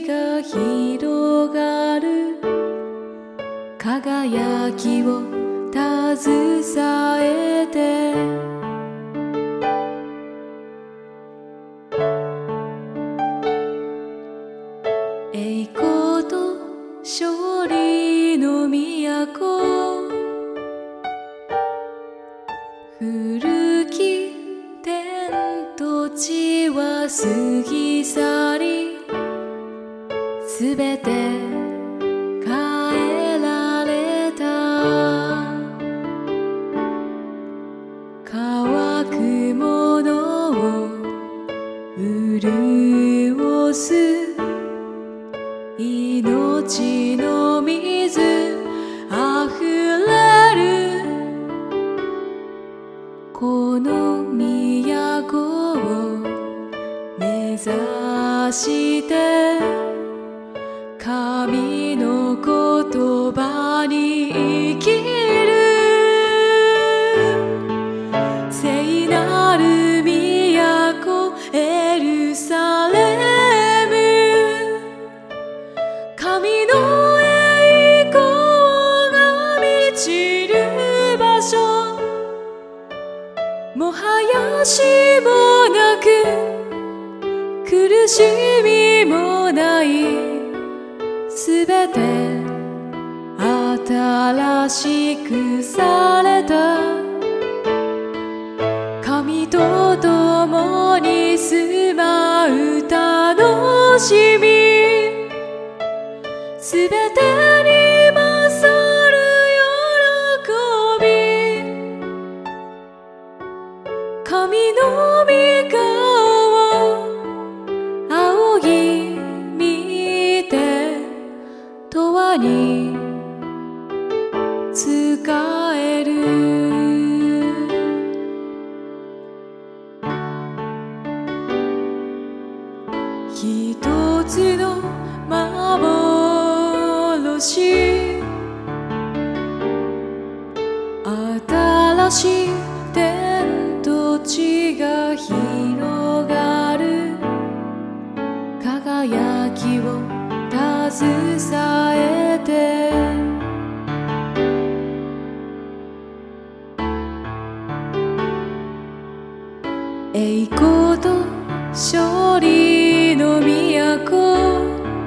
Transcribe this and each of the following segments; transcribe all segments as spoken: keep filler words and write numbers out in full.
が広がる輝きを携えて栄光と勝利の都古き天と地は過ぎ去りすべて変えられた乾くものを潤す命の水あふれるこの都を目指して神の言葉に生きる聖なる都エルサレム神の栄光が満ちる場所もはや死もなく苦しみもないすべて新しくされた神と共に住まう楽しみすべてに勝る喜び神の御顔を仰ぎ見て永遠に使える一つの幻新しい天と地が広がる輝きを携えて栄光と勝利の都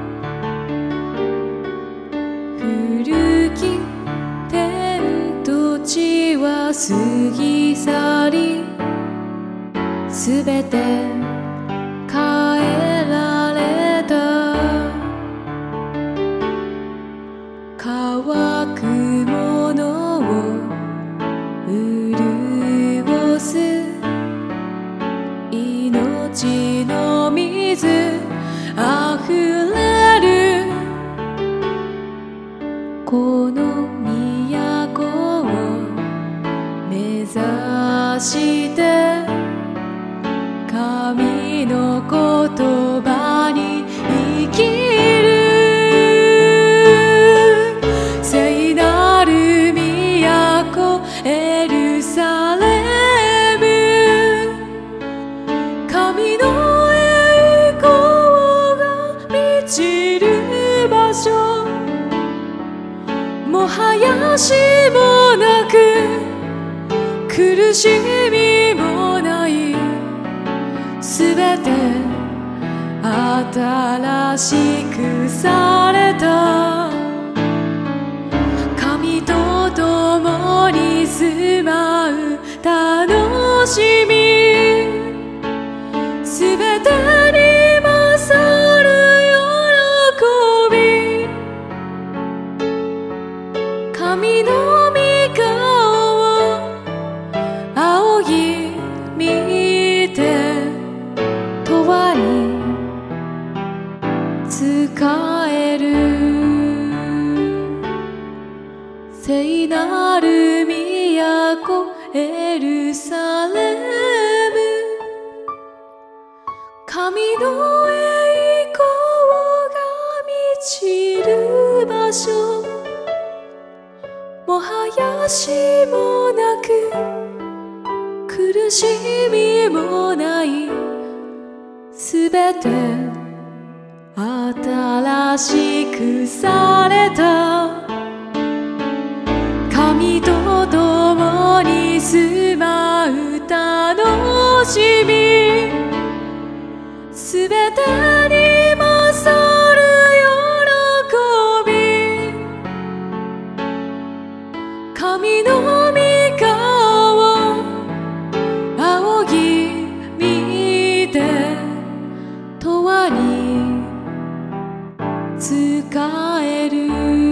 古き天と地は過ぎ去りすべて変えられた乾くものを潤す命の水あふれるこの都を目指して神の言葉に生きる聖なる都エルサレム神の栄光が満ちる場所もはや死もなく苦しみもないすべて新しくされた神と共に住まう楽しみすべてに勝る喜び神の御顔を仰ぎ見て永遠に使える聖なる都エルサレム神の栄光が満ちる場所もはや死もなく苦しみもないすべてあ新しくされた神と共に住まう楽しみすべてに勝る喜び神の御顔仰ぎ見て永遠に使える